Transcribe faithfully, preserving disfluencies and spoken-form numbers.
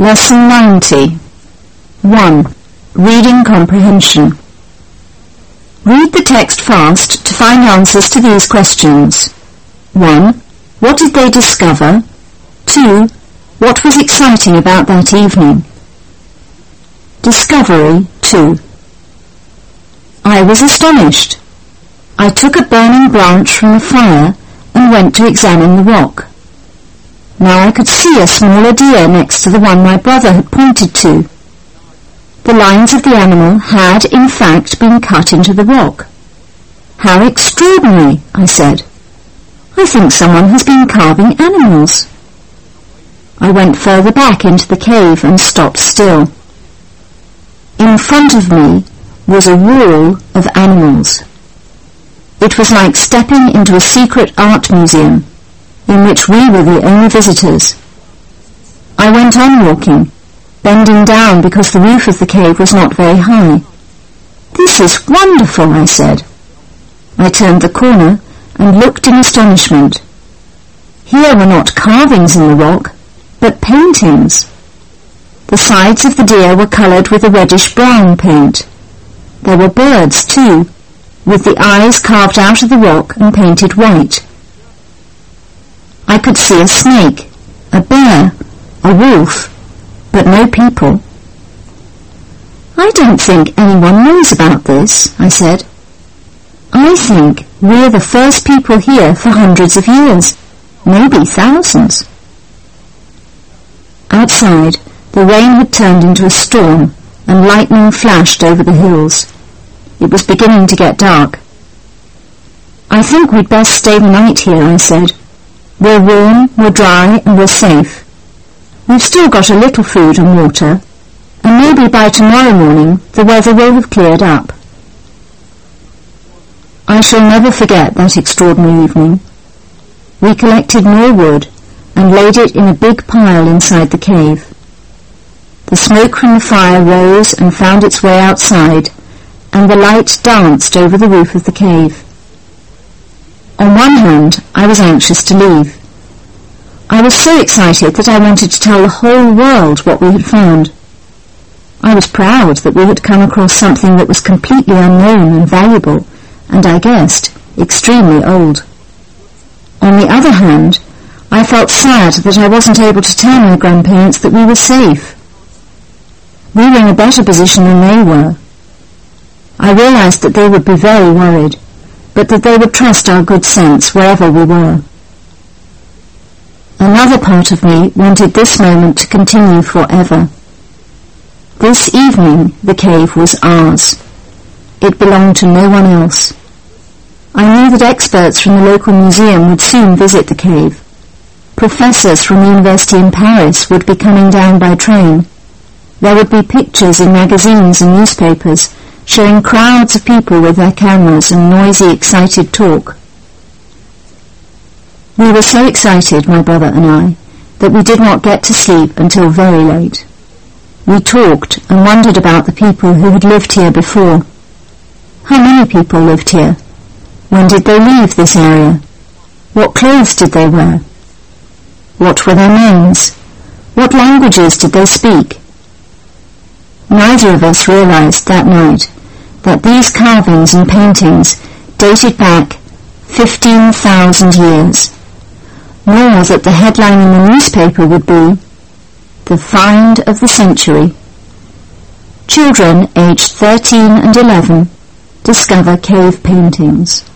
Lesson ninety. one. Reading comprehension. Read the text fast to find answers to these questions. one. What did they discover? two. What was exciting about that evening? Discovery two. I was astonished. I took a burning branch from the fire and went to examine the rock. Now I could see a smaller deer next to the one my brother had pointed to. The lines of the animal had, in fact, been cut into the rock. How extraordinary, I said. I think someone has been carving animals. I went further back into the cave and stopped still. In front of me was a wall of animals. It was like stepping into a secret art museum, in which we were the only visitors. I went on walking, bending down because the roof of the cave was not very high. This is wonderful, I said. I turned the corner and looked in astonishment. Here were not carvings in the rock, but paintings. The sides of the deer were coloured with a reddish-brown paint. There were birds, too, with the eyes carved out of the rock and painted white. I could see a snake, a bear, a wolf, but no people. I don't think anyone knows about this, I said. I think we're the first people here for hundreds of years, maybe thousands. Outside, the rain had turned into a storm, and lightning flashed over the hills. It was beginning to get dark. I think we'd best stay the night here, I said. We're warm, we're dry, and we're safe. We've still got a little food and water, and maybe by tomorrow morning the weather will have cleared up. I shall never forget that extraordinary evening. We collected more wood and laid it in a big pile inside the cave. The smoke from the fire rose and found its way outside, and the light danced over the roof of the cave. On one hand, I was anxious to leave. I was so excited that I wanted to tell the whole world what we had found. I was proud that we had come across something that was completely unknown and valuable, and I guessed, extremely old. On the other hand, I felt sad that I wasn't able to tell my grandparents that we were safe. We were in a better position than they were. I realized that they would be very worried, but that they would trust our good sense wherever we were. Another part of me wanted this moment to continue forever. This evening the cave was ours. It belonged to no one else. I knew that experts from the local museum would soon visit the cave. Professors from the university in Paris would be coming down by train. There would be pictures in magazines and newspapers showing crowds of people with their cameras and noisy, excited talk. We were so excited, my brother and I, that we did not get to sleep until very late. We talked and wondered about the people who had lived here before. How many people lived here? When did they leave this area? What clothes did they wear? What were their names? What languages did they speak? Neither of us realized that night that these carvings and paintings dated back fifteen thousand years, nor that the headline in the newspaper would be, "The Find of the Century. Children aged thirteen and eleven discover cave paintings."